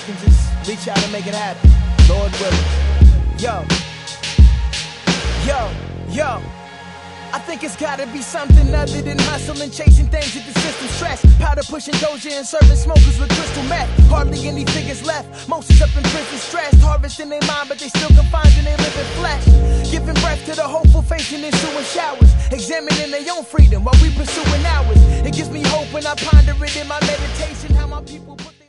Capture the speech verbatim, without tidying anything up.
I can just reach out and make it happen. Lord willing. Yo. Yo. Yo. I think it's gotta be something other than hustling, chasing things at the system stress. Powder pushing doja and serving smokers with crystal meth. Hardly any figures left. Most is up in prison stressed. Harvesting their mind, but they still confined in their living flesh. Giving breath to the hopeful, facing ensuing showers. Examining their own freedom while we pursuing ours. It gives me hope when I ponder it in my meditation. How my people put